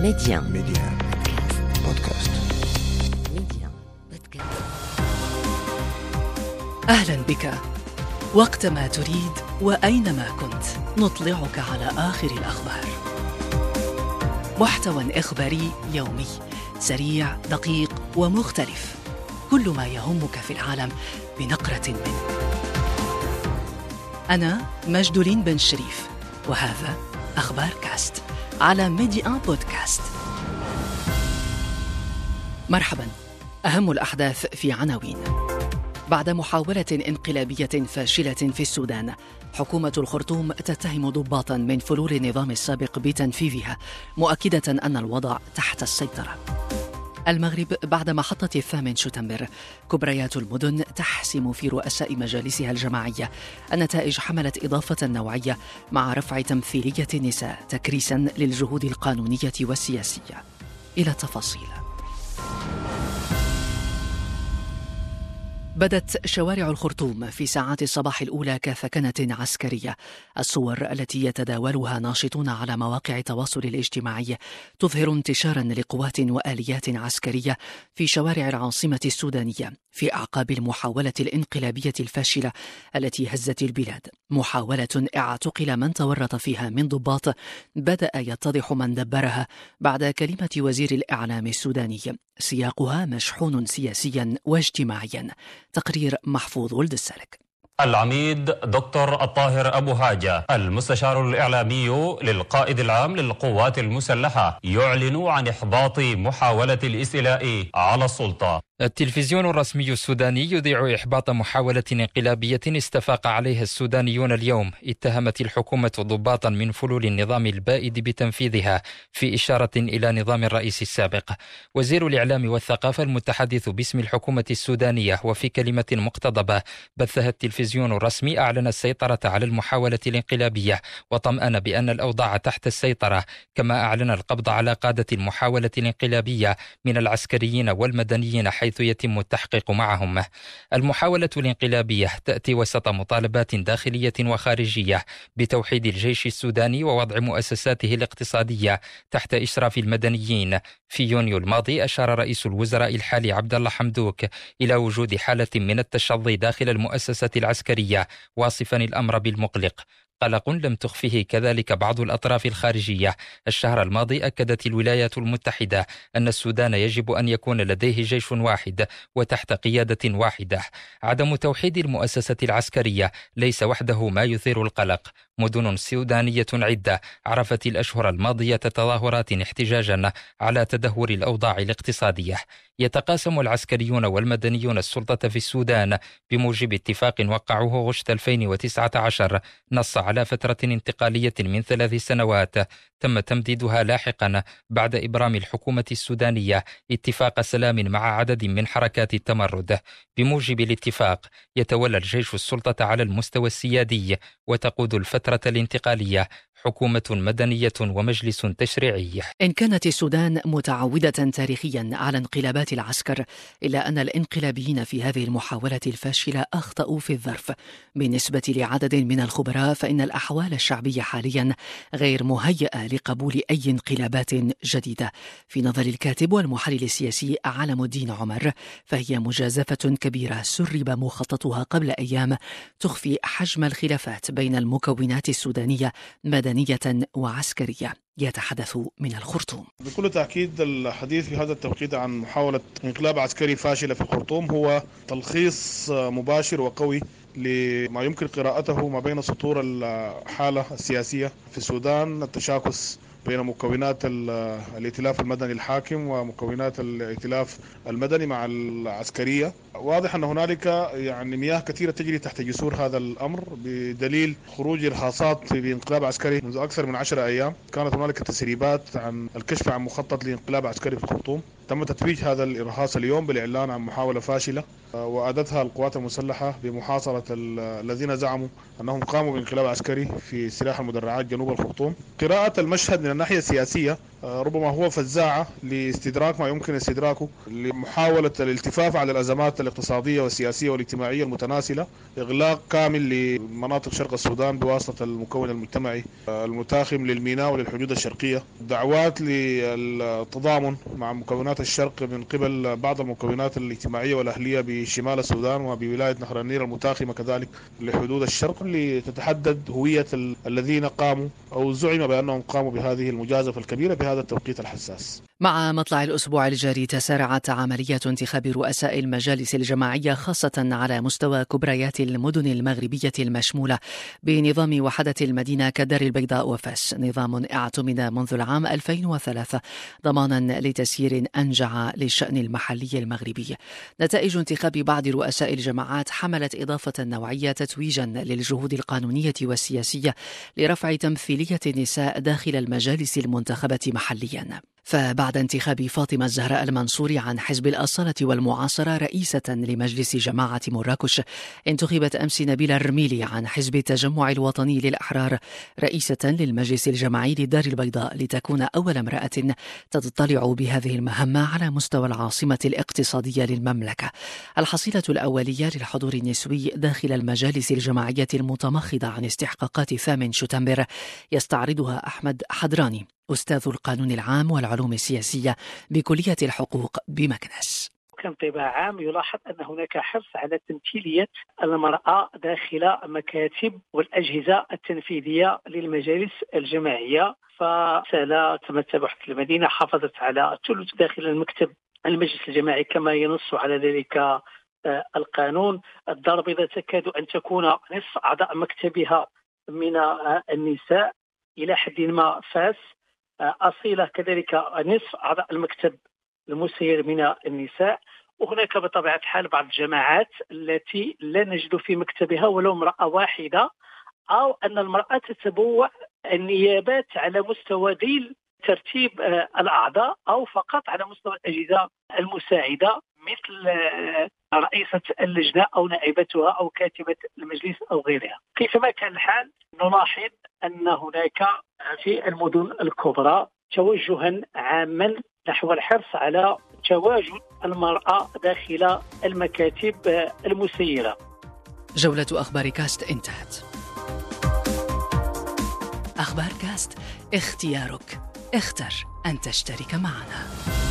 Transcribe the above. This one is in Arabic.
ميديان بودكاست. أهلا بك. وقتما تريد وأينما كنت نطلعك على آخر الأخبار. محتوى إخباري يومي سريع دقيق ومختلف، كل ما يهمك في العالم بنقرة منه. أنا مجدولين بن شريف، وهذا أخبار كاست على ميديان بودكاست. مرحبا. أهم الأحداث في عناوين. بعد محاولة انقلابية فاشلة في السودان، حكومة الخرطوم تتهم ضباطا من فلول النظام السابق بتنفيذها، مؤكدة أن الوضع تحت السيطرة. المغرب بعد محطة 8 شتنبر، كبريات المدن تحسم في رؤساء مجالسها الجماعية. النتائج حملت إضافة نوعية مع رفع تمثيلية النساء تكريسا للجهود القانونية والسياسية. إلى التفاصيل. بدت شوارع الخرطوم في ساعات الصباح الأولى كثكنة عسكرية. الصور التي يتداولها ناشطون على مواقع التواصل الاجتماعي تظهر انتشارا لقوات وآليات عسكرية في شوارع العاصمة السودانية في أعقاب المحاولة الانقلابية الفاشلة التي هزت البلاد، محاولة اعتقل من تورط فيها من ضباط بدأ يتضح من دبرها بعد كلمة وزير الإعلام السوداني، سياقها مشحون سياسيا واجتماعيا. تقرير محفوظ ولد السلك. العميد دكتور الطاهر أبو هاجة المستشار الإعلامي للقائد العام للقوات المسلحة يعلن عن إحباط محاولة الاستيلاء على السلطة. التلفزيون الرسمي السوداني يذيع إحباط محاولة انقلابية استفاق عليها السودانيون اليوم. اتهمت الحكومة ضباطا من فلول النظام البائد بتنفيذها، في إشارة إلى نظام الرئيس السابق. وزير الإعلام والثقافة المتحدث باسم الحكومة السودانية وفي كلمة مقتضبة بثها التلفزيون الرسمي أعلن السيطرة على المحاولة الانقلابية وطمأن بأن الأوضاع تحت السيطرة، كما أعلن القبض على قادة المحاولة الانقلابية من العسكريين والمدنيين حيث يتم التحقيق معهم. المحاولة الانقلابية تأتي وسط مطالبات داخلية وخارجية بتوحيد الجيش السوداني ووضع مؤسساته الاقتصادية تحت إشراف المدنيين. في يونيو الماضي أشار رئيس الوزراء الحالي عبد الله حمدوك إلى وجود حالة من التشظي داخل المؤسسة العسكرية، واصفا الأمر بالمقلق. قلق لم تخفه كذلك بعض الأطراف الخارجية. الشهر الماضي أكدت الولايات المتحدة أن السودان يجب أن يكون لديه جيش واحد وتحت قيادة واحدة. عدم توحيد المؤسسة العسكرية ليس وحده ما يثير القلق. مدن سودانية عدة عرفت الأشهر الماضية تظاهرات احتجاجا على تدهور الأوضاع الاقتصادية. يتقاسم العسكريون والمدنيون السلطة في السودان بموجب اتفاق وقعوه غشت 2019 نص على فترة انتقالية من 3 سنوات تم تمديدها لاحقا بعد إبرام الحكومة السودانية اتفاق سلام مع عدد من حركات التمرد. بموجب الاتفاق يتولى الجيش السلطة على المستوى السيادي، وتقود الفترة الانتقالية حكومة مدنية ومجلس تشريعي. إن كانت السودان متعودة تاريخيا على انقلابات العسكر، إلا أن الانقلابيين في هذه المحاولة الفاشلة أخطأوا في الظرف. بالنسبة لعدد من الخبراء فإن الأحوال الشعبية حاليا غير مهيئة لقبول أي انقلابات جديدة. في نظر الكاتب والمحلل السياسي علم الدين عمر، فهي مجازفة كبيرة سرب مخططها قبل أيام تخفي حجم الخلافات بين المكونات السودانية مدنية وعسكرية. يتحدث من الخرطوم. بكل تأكيد الحديث في هذا التوقيت عن محاولة انقلاب عسكري فاشلة في الخرطوم هو تلخيص مباشر وقوي لما يمكن قراءته ما بين سطور الحالة السياسية في السودان، التشاكس بين مكونات الائتلاف المدني الحاكم ومكونات الائتلاف المدني مع العسكرية. واضح أن هنالك مياه كثيرة تجري تحت جسور هذا الأمر، بدليل خروج إرهاصات بانقلاب عسكري منذ أكثر من 10 أيام. كانت هنالك تسريبات عن الكشف عن مخطط لانقلاب عسكري في الخرطوم، تم تتويج هذا الإرهاص اليوم بالإعلان عن محاولة فاشلة وأدتها القوات المسلحة بمحاصرة الذين زعموا أنهم قاموا بانقلاب عسكري في سلاح المدرعات جنوب الخرطوم. قراءة المشهد من الناحية السياسية ربما هو فزاعة لاستدراك ما يمكن استدراكه لمحاولة الالتفاف على الأزمات الاقتصادية والسياسية والاجتماعية المتناسلة، إغلاق كامل لمناطق شرق السودان بواسطة المكون المجتمعي المتاخم للميناء وللحدود الشرقية، دعوات للتضامن مع مكونات الشرق من قبل بعض المكونات الاجتماعية والأهلية بشمال السودان وبولاية نهر النيل المتاخمة كذلك لحدود الشرق، لتتحدد هوية الذين قاموا أو زعم بأنهم قاموا بهذه المجازفة الكبيرة بهذا التوقيت الحساس. مع مطلع الأسبوع الجاري تسارعت عملية انتخاب رؤساء المجالس الجماعية خاصة على مستوى كبريات المدن المغربية المشمولة بنظام وحدة المدينة كدار البيضاء وفاس، نظام اعتمد منذ العام 2003 ضمانا لتسيير أنجع للشأن المحلي المغربي. نتائج انتخاب بعض رؤساء الجماعات حملت إضافة نوعية تتويجا للجهود القانونية والسياسية لرفع تمثيلية النساء داخل المجالس المنتخبة محليا. فبعد انتخاب فاطمة الزهراء المنصوري عن حزب الأصالة والمعاصرة رئيسة لمجلس جماعة مراكش، انتخبت أمس نبيلة الرميلي عن حزب التجمع الوطني للأحرار رئيسة للمجلس الجماعي لدار البيضاء، لتكون أول امرأة تتطلع بهذه المهمة على مستوى العاصمة الاقتصادية للمملكة. الحصيلة الأولية للحضور النسوي داخل المجالس الجماعية المتمخضة عن استحقاقات 8 شتنبر يستعرضها أحمد حضراني، أستاذ القانون العام والعلوم السياسية بكلية الحقوق بمكناس. كانطباع عام يلاحظ أن هناك حرص على تمثيلية المرأة داخل مكاتب والأجهزة التنفيذية للمجالس الجماعية. فسالة تمت بحث المدينة حافظت على الثلث داخل المجلس الجماعي كما ينص على ذلك القانون. الدار البيضاء تكاد أن تكون نصف أعضاء مكتبها من النساء إلى حد ما. فاس أصيلة كذلك نصف أعضاء المكتب المسير من النساء. وهناك بطبيعة الحال بعض الجماعات التي لا نجد في مكتبها ولو امرأة واحدة، أو أن المرأة تتبوع النيابات على مستوى ذيل ترتيب الأعضاء أو فقط على مستوى الأجهزة المساعدة مثل رئيسة اللجنة أو نائبتها أو كاتبة المجلس أو غيرها. كيفما كان الحال نلاحظ أن هناك في المدن الكبرى توجها عاما نحو الحرص على تواجد المرأة داخل المكاتب المسيرة. جولة أخبار كاست انتهت. أخبار كاست، اختيارك، اختر أن تشترك معنا.